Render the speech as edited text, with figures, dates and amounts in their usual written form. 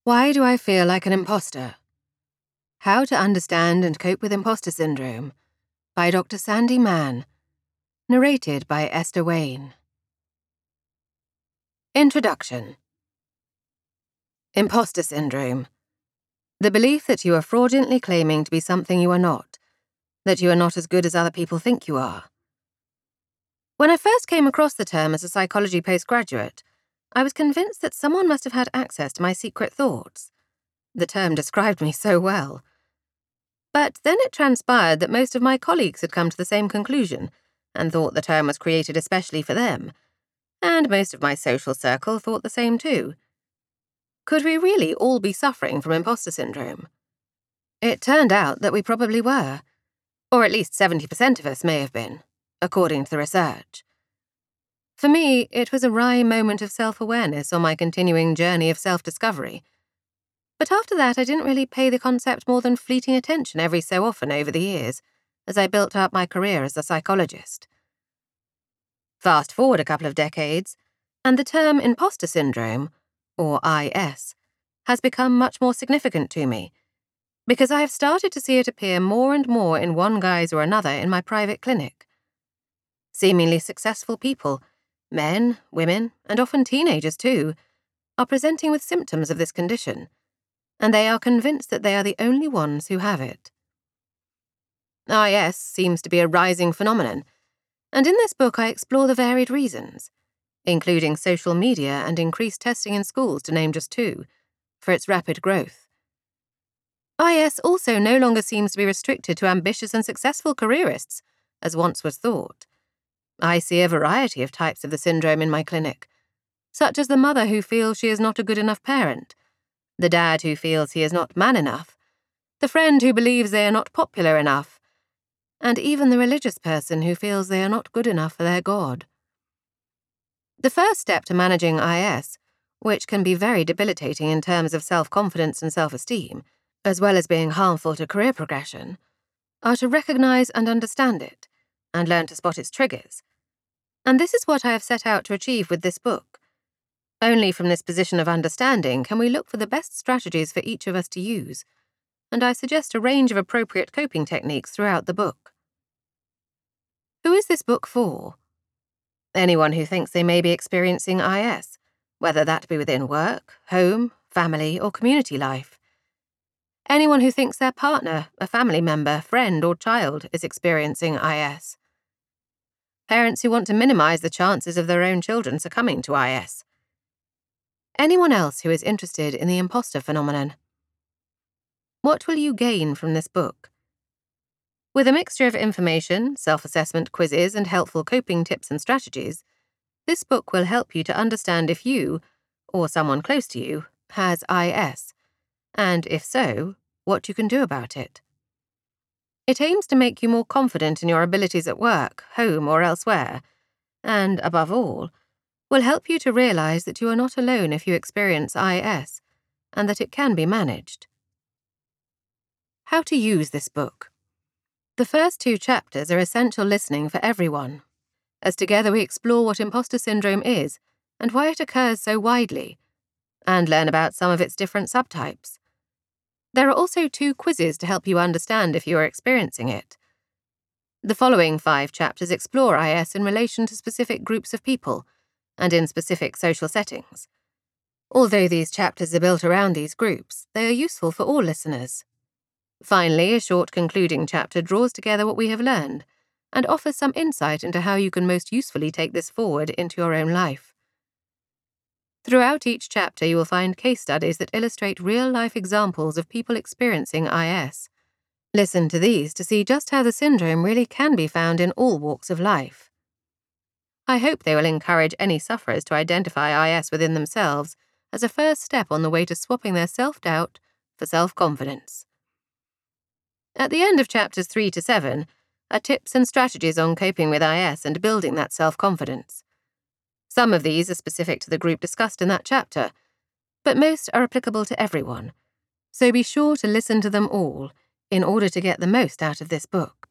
Why do I feel like an imposter? How to Understand and Cope with Imposter Syndrome by Dr. Sandy Mann. Narrated by Esther Wayne. Introduction. Imposter Syndrome. The belief that you are fraudulently claiming to be something you are not, that you are not as good as other people think you are. When I first came across the term as a psychology postgraduate, I was convinced that someone must have had access to my secret thoughts. The term described me so well. But then it transpired that most of my colleagues had come to the same conclusion and thought the term was created especially for them, and most of my social circle thought the same too. Could we really all be suffering from imposter syndrome? It turned out that we probably were, or at least 70% of us may have been, according to the research. For me, it was a wry moment of self-awareness on my continuing journey of self-discovery. But after that, I didn't really pay the concept more than fleeting attention every so often over the years, as I built up my career as a psychologist. Fast forward a couple of decades, and the term imposter syndrome, or IS, has become much more significant to me, because I have started to see it appear more and more in one guise or another in my private clinic. Seemingly successful people, men, women, and often teenagers too, are presenting with symptoms of this condition, and they are convinced that they are the only ones who have it. IS seems to be a rising phenomenon, and in this book I explore the varied reasons, including social media and increased testing in schools to name just two, for its rapid growth. IS also no longer seems to be restricted to ambitious and successful careerists, as once was thought. I see a variety of types of the syndrome in my clinic, such as the mother who feels she is not a good enough parent, the dad who feels he is not man enough, the friend who believes they are not popular enough, and even the religious person who feels they are not good enough for their God. The first step to managing IS, which can be very debilitating in terms of self-confidence and self-esteem, as well as being harmful to career progression, are to recognize and understand it, and learn to spot its triggers. And this is what I have set out to achieve with this book. Only from this position of understanding can we look for the best strategies for each of us to use, and I suggest a range of appropriate coping techniques throughout the book. Who is this book for? Anyone who thinks they may be experiencing IS, whether that be within work, home, family, or community life. Anyone who thinks their partner, a family member, friend, or child is experiencing IS. Parents who want to minimize the chances of their own children succumbing to IS. Anyone else who is interested in the imposter phenomenon. What will you gain from this book? With a mixture of information, self-assessment quizzes, and helpful coping tips and strategies, this book will help you to understand if you, or someone close to you, has IS, and if so, what you can do about it. It aims to make you more confident in your abilities at work, home, or elsewhere, and, above all, will help you to realize that you are not alone if you experience IS, and that it can be managed. How to use this book. The first two chapters are essential listening for everyone, as together we explore what imposter syndrome is and why it occurs so widely, and learn about some of its different subtypes. There are also two quizzes to help you understand if you are experiencing it. The following 5 chapters explore IS in relation to specific groups of people and in specific social settings. Although these chapters are built around these groups, they are useful for all listeners. Finally, a short concluding chapter draws together what we have learned and offers some insight into how you can most usefully take this forward into your own life. Throughout each chapter, you will find case studies that illustrate real-life examples of people experiencing IS. Listen to these to see just how the syndrome really can be found in all walks of life. I hope they will encourage any sufferers to identify IS within themselves as a first step on the way to swapping their self-doubt for self-confidence. At the end of chapters 3 to 7 are tips and strategies on coping with IS and building that self-confidence. Some of these are specific to the group discussed in that chapter, but most are applicable to everyone, so be sure to listen to them all in order to get the most out of this book.